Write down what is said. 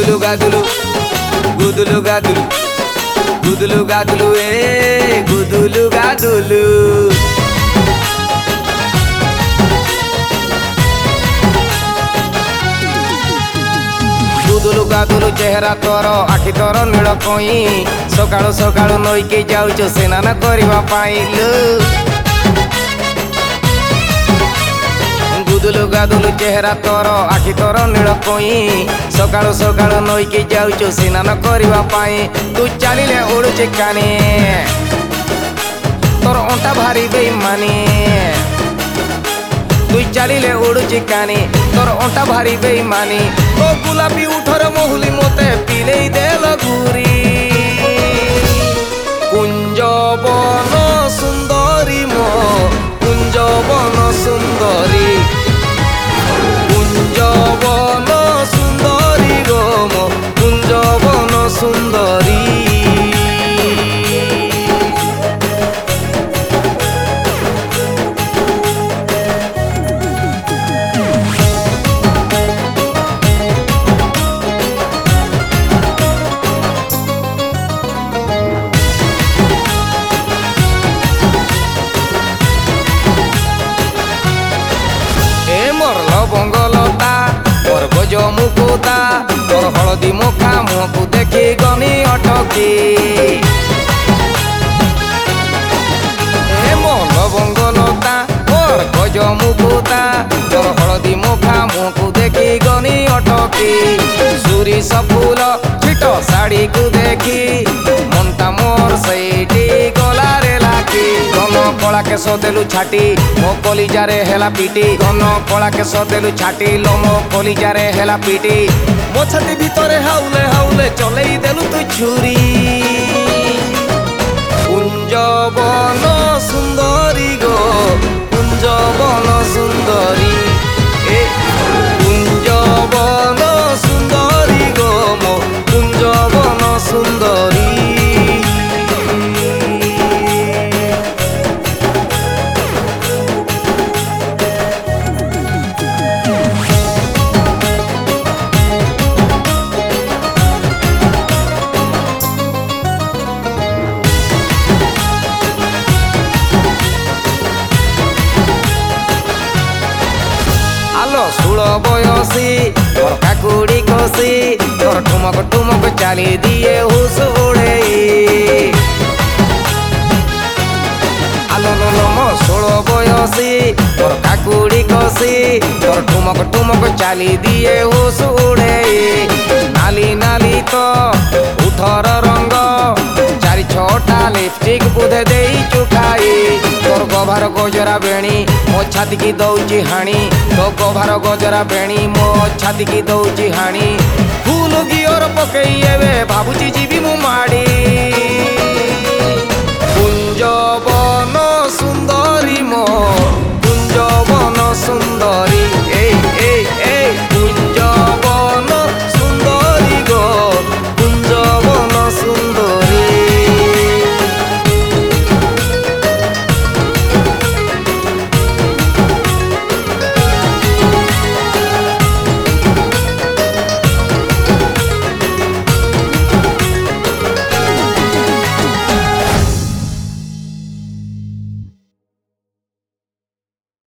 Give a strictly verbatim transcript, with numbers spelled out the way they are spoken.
గుదులు గదులు గుదులు గదులు గుదులు గదులు ఏ గుదులు గదులు గుదులు గదులు চেহারা ତୋର ଆଖି ତୋର ନୀଳ କଇଁ ସକାଳୁ ସକାଳୁ ନଈକି ଯାଉଛୁ ସ୍ନାନ କରିବା ପାଇଁ गुदुलु गादुलु चेहरा तोर आखि तोर नील कई सकाळु सकाळु नईकी जाऊचु स्नान करबा पाई तू चलिले उड़ुचे कानी तोर अंटा भारी बेईमानी तू चलिले उड़ुचे कानी तोर अंटा भारी बेईमानी ओ गुलाबी उठर महुली मोते पिले देल गुरी कुंजवन सुंदरी मो कुंजवन सुंदरी कुंजवन सुंदरी गो मो कुंजवन सुंदरी बंगलता मोर गज मुकुता मोर हलदी मुखा मुहकु देखी गनी अटकी मोर बंगलता मोर गज मुकुता मोर हलदी मुखा मुहकु देखी गनी अटकी सुरी सफुल छिट साड़ी को देखी मनटा मोर सैटी गला रे लागी घन कला केस देलु छाटी मो कलिजारे हेला पिटी घन कला केस देलु छाटी लो मो कलिजारे हेला पिटी मो छाती भितरे हाउले हाउले चलई देलु तू छुरी कुंजवन सुंदरी गो कुंजवन सुंदरी ए कुंजवन सुंदरी गो मो कुंजवन सुंदरी षोल बयसी तोर काकुड़ी कसी तोर ठुमक ठुमक चाली दिए हुस उड़े आलो लो मो षोल बयसी तोर काकुड़ी कसी तोर ठुमक ठुमक चाली दिए हुस उड़े नाली नाली तो उठर रंग चारि छटा लिपस्टिक बुधे दे चुकाई तोर गभार गजरा बेणी मो छाती की दौची हाणी तो गभार गजरा बेणी मो छाती की दौची हाणी फूल गियर पकई एवे भाबुची